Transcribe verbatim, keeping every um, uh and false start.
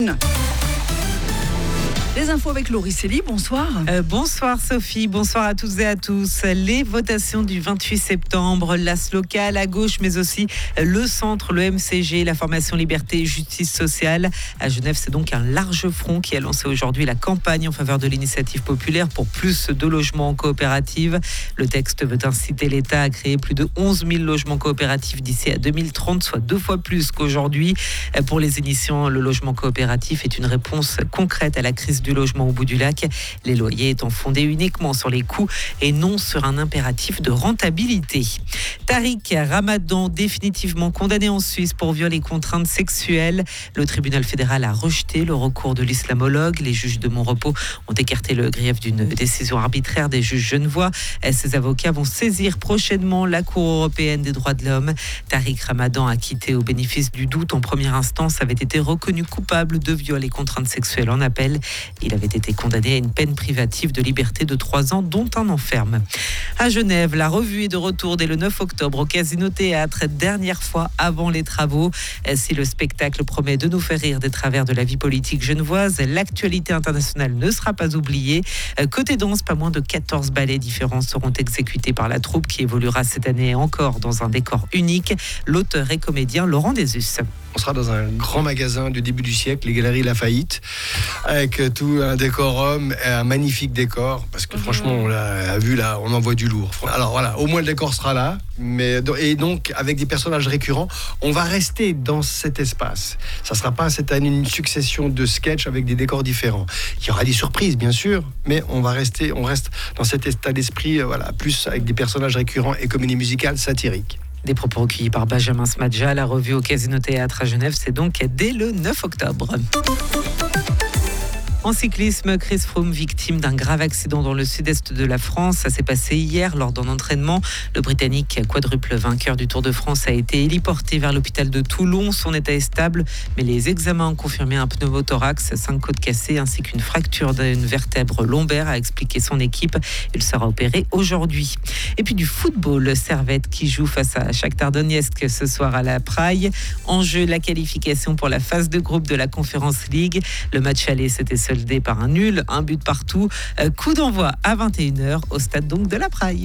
Les infos avec Laurie Célie, bonsoir. Euh, bonsoir Sophie, bonsoir à toutes et à tous. Les votations du vingt-huit septembre, l'As local à gauche, mais aussi le centre, le M C G, la formation Liberté et Justice sociale. À Genève, c'est donc un large front qui a lancé aujourd'hui la campagne en faveur de l'initiative populaire pour plus de logements en coopérative. Le texte veut inciter l'État à créer plus de onze mille logements coopératifs d'ici à deux mille trente, soit deux fois plus qu'aujourd'hui. Pour les initiants, le logement coopératif est une réponse concrète à la crise du logement au bout du lac, les loyers étant fondés uniquement sur les coûts et non sur un impératif de rentabilité. Tariq Ramadan, définitivement condamné en Suisse pour viol et contraintes sexuelles. Le tribunal fédéral a rejeté le recours de l'islamologue. Les juges de Montrepos ont écarté le grief d'une décision arbitraire des juges genevois. Ces avocats vont saisir prochainement la Cour européenne des droits de l'homme. Tariq Ramadan, acquitté au bénéfice du doute en première instance, avait été reconnu coupable de viol et contraintes sexuelles en appel. Il avait été condamné à une peine privative de liberté de trois ans, dont un enferme. À Genève, la revue est de retour dès le neuf octobre au Casino Théâtre, dernière fois avant les travaux. Si le spectacle promet de nous faire rire des travers de la vie politique genevoise, l'actualité internationale ne sera pas oubliée. Côté danse, pas moins de quatorze ballets différents seront exécutés par la troupe qui évoluera cette année encore dans un décor unique. L'auteur et comédien Laurent Desus. On sera dans un grand magasin du début du siècle, les Galeries Lafayette, avec tout un décorum, un magnifique décor, parce que franchement, on l'a vu là, on en voit du lourd. Alors voilà, au moins le décor sera là, mais, et donc avec des personnages récurrents, on va rester dans cet espace. Ça ne sera pas cette année une succession de sketchs avec des décors différents. Il y aura des surprises, bien sûr, mais on va rester, on reste dans cet état d'esprit, voilà, plus avec des personnages récurrents et comédie musicale satirique. Des propos recueillis par Benjamin Smadja, la revue au Casino Théâtre à Genève, c'est donc dès le neuf octobre. En cyclisme, Chris Froome, victime d'un grave accident dans le sud-est de la France. Ça s'est passé hier lors d'un entraînement. Le Britannique, quadruple vainqueur du Tour de France, a été héliporté vers l'hôpital de Toulon. Son état est stable, mais les examens ont confirmé un pneumothorax, cinq côtes cassées ainsi qu'une fracture d'une vertèbre lombaire, a expliqué son équipe. Il sera opéré aujourd'hui. Et puis du football, Servette qui joue face à Shakhtar Donetsk ce soir à la Praille. En jeu, la qualification pour la phase de groupe de la Conference League. Le match aller s'était soldé par un nul, un but partout. Coup d'envoi à vingt et une heures au stade donc de la Praille.